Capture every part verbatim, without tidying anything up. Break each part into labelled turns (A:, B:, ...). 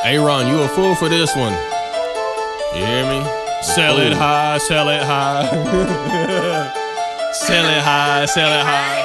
A: A-Ron, you a fool for this one. You hear me? Sell it high, sell it high. Sell it high, sell it high.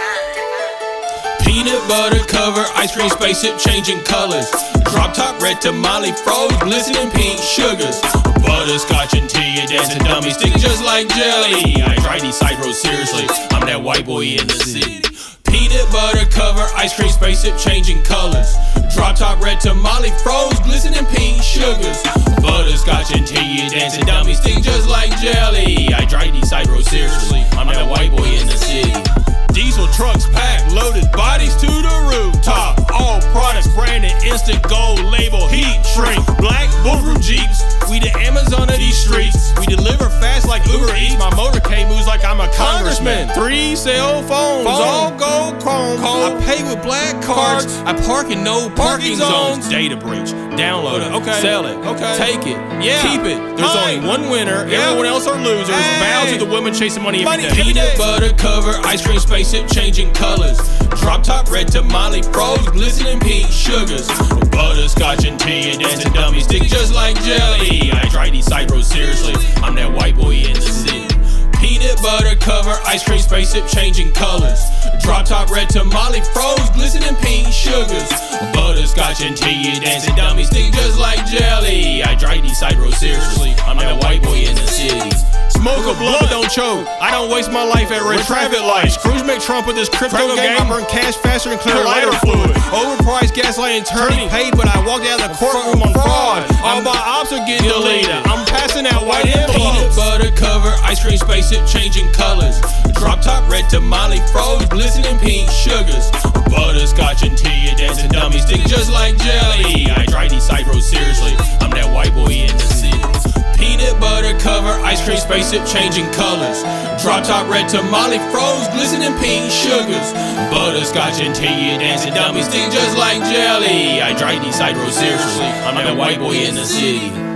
A: Peanut butter cover, ice cream spaceship changing colors. Drop top red tamale, froze, glistening pink sugars. Butterscotch and tea, you dancing dummy, stick just like jelly. I try these side roads seriously, I'm that white boy in the city. Peanut butter cover, ice cream spaceship changing colors. Drop top red tamale, froze, glistening pink sugars. Butterscotch and tea, you dancing dummy, stick just like jelly. I try these side roads seriously, I'm that white boy in the city. Diesel trucks packed, loaded, bodies to the rooftop. All products branded, instant gold label, heat shrink. Black Bulletproof Jeeps, we the Amazon of these streets. We deliver fast like Uber Eats, my motorcade moves like I'm a congressman. Three cell phones, Phone. all gold chrome. I pay with black cards, I park in no parking, parking zones. Data breach, download it, okay. Sell it, okay. Take it, yeah. Keep it. There's Mine. only one winner, yeah. everyone else are losers. Hey. Bow to the women chasing money, money every day. Peanut butter cover, ice cream spaceship changing colors. Drop top red tamale, froze, glistening pink sugars. Butterscotch and tea, and dancing dummy, stick just like jelly. I try these side roads seriously, I'm that white boy in the city. Peanut butter cover, ice cream spaceship changing colors. Drop top red tamale, froze, glistening pink sugars. Butterscotch and tea, and dancing dummy, stick just like jelly. I try these side roads seriously, I'm that white boy in the city. Smoke a blunt, don't choke. I don't waste my life at red traffic lights. Scrooge McTrump with this crypto game. I burn cash faster than clear lighter fluid. Overpriced gaslight attorney paid, but I walked out of the courtroom on fraud. All my ops are getting deleted. I'm passing out white envelopes. Peanut butter cover, ice cream spaceship changing colors. Drop top red tamale, froze, glistening pink sugars. Butterscotch and tea, you dancing dummy, stick just like jelly. I try these side roads seriously, I'm that white boy in the city. Peanut butter cover, ice cream spaceship changing colors. Drop top red tamale, froze, glistening pink sugars. Butterscotch and tea, you dancing dummy, stick just like jelly. I try these side roads seriously, I'm that white boy in the city.